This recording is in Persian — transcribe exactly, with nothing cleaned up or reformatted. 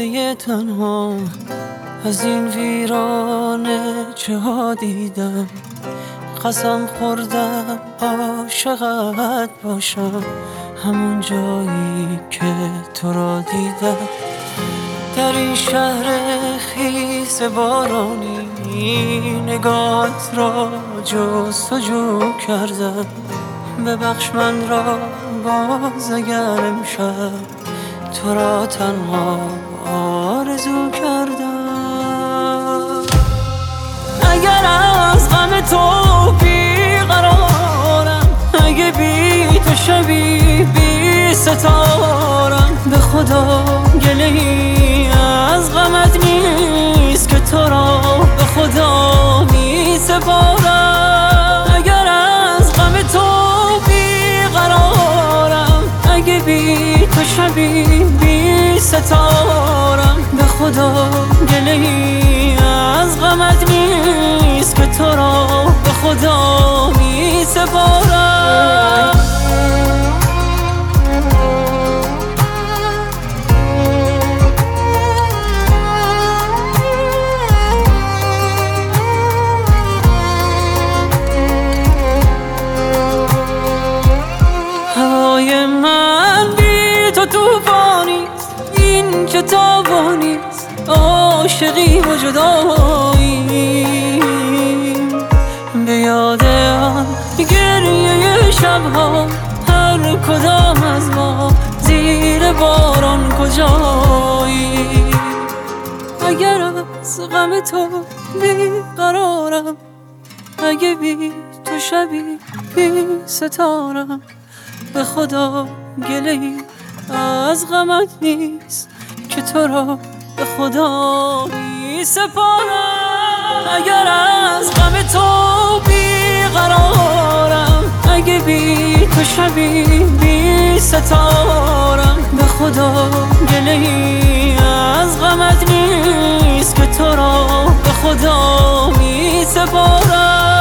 خانه تنها از این ویرانه چه ها دیدم. قسم خوردم عاشقت باشم همون جایی که تو را دیدم. در این شهر خیس بارانی نگاهت را جستجو کردم. ببخش من را باز اگر امشب تو را تنها آرزو کردم. اگر از غم تو بیقرارم، اگه بی تو شبی بی ستارم، به خدا گله ای از غمت نیست که تو را به خدا می سپارم. اگر از غم تو بیقرارم، اگه بی تو شبی بی ستارم، به خدا گله ای از غمت نیست که تو را به خدا می سپارم. هوای من بی تو توفانیست، این چه تابانیست، عاشقی و جدایی. به یاد آن گریه شبها هر کدام از ما زیر باران کجایی. اگر از غم تو بیقرارم، اگه بی تو شبی بی ستارم، به خدا گله ای از غمت نیست که تو را به خدا می سپارم. اگر از غم تو بیقرارم، اگه بی تو شبی بی ستارم، به خدا گله ای از غمت نیست که تو را به خدا می سپارم.